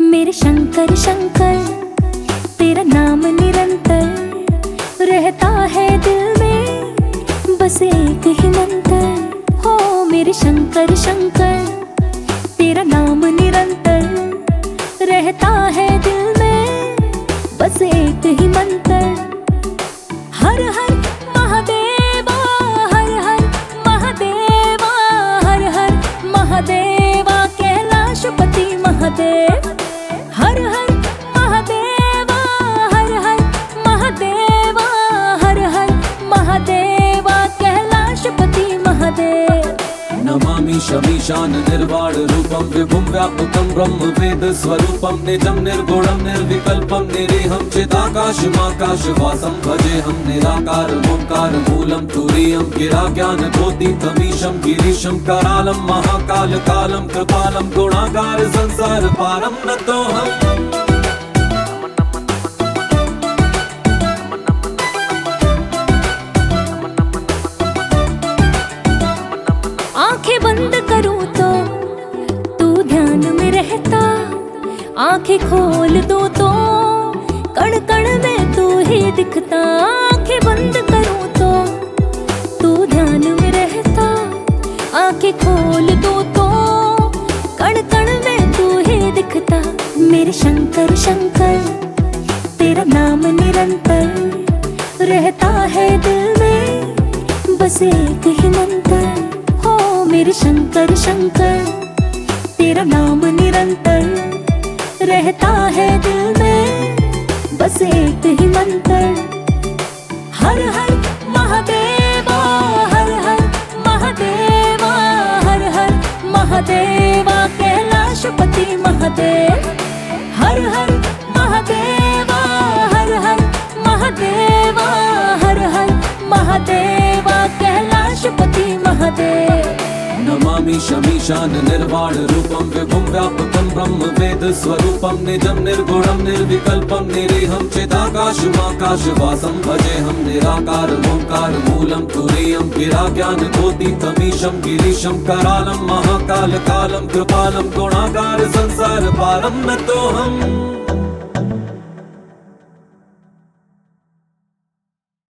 मेरे शंकर शंकर तेरा नाम निरंतर रहता है दिल में, बस एक ही मंत्र हो। मेरे शंकर शंकर तेरा नाम निरंतर रहता है दिल में, बस एक ही मंत्र। हर हर महादेवा, हर हर महादेवा, हर हर महादेवा, कैलाशपति महादेव। हर हर महादेवा, हर हर महादेवा, हर हर महादेवा, कैलाशपति महादेव। नमामि शमीशान निर्वाण रूपम विभुं व्यापकं ब्रह्म वेद स्वरूपम निजं निर्गुणं निर्विकल्पं निरीहं चिदाकाशमाकाशवासं भजेऽहं निराकार ओंकार मूलं तुरीयं गिराज्ञानकोटितमीशं गिरीशं करालं महाकाल कालं कृपालं गुणागार संसार पारं नतोऽहम्। आंखें बंद करूं तो तू ध्यान में रहता, आंखें खोल दो तो कण कण में तू ही दिखता। आंखें बंद करूं तो तू ध्यान में रहता, आंखें खोल दो तो कण कण में तू ही दिखता। मेरे शंकर शंकर तेरा नाम निरंतर रहता है दिल में, बस एक ही मंत्र। मेरे शंकर शंकर तेरा नाम निरंतर रहता है दिल में, बस एक ही मंत्र। हर हर महादेवा, हर हर महादेवा, हर हर महादेवा, कैलाशपति महादेव। हर हर महादेवा, हर हर महादेवा, हर हर महादेवा, कैलाशपति महादेव। नमामि शमीशान निर्वाण रूपं विभुं व्यापकं ब्रह्म वेद स्वरूपं निजं निर्गुणं निर्विकल्पं निरीहं चिदाकाशमाकाशवासं भजेऽहं निराकार ओंकार मूलं तुरीयं गिराज्ञानकोटितमीशं गिरीशं करालं महाकाल कालं कृपालं गुणागार संसार पारं नतोऽहम्।